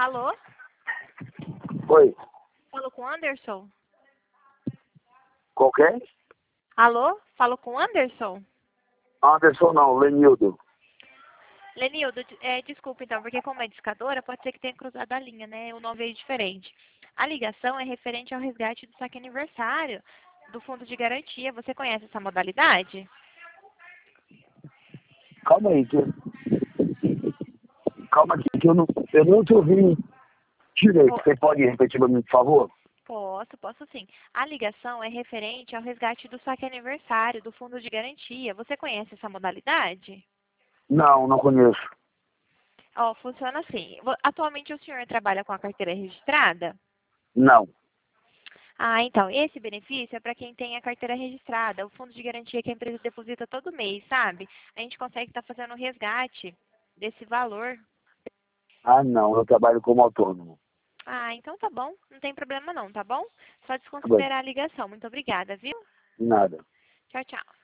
Alô? Oi, Falo com o Anderson? qualquer? Alô? Falo com o Anderson? Anderson não, Lenildo. Lenildo, desculpa então, porque como é discadora, pode ser que tenha cruzado a linha, né? O nome veio diferente. A ligação é referente ao resgate do saque aniversário do Fundo de Garantia. Você conhece essa modalidade? Calma aí, calma aqui que eu não te ouvi direito. Po- Você pode repetir para mim, por favor? Posso sim. A ligação é referente ao resgate do saque aniversário do Fundo de Garantia. Você conhece essa modalidade? Não, não conheço. Ó, funciona assim. Atualmente o senhor trabalha com a carteira registrada? Não. Ah, então, esse benefício é para quem tem a carteira registrada, o fundo de garantia que a empresa deposita todo mês, sabe? A gente consegue estar fazendo o resgate desse valor. Ah, não, eu trabalho como autônomo. Ah, então tá bom, não tem problema não, tá bom? Só Tá bem, desconsiderar a ligação. Muito obrigada, viu? nada. Tchau, tchau.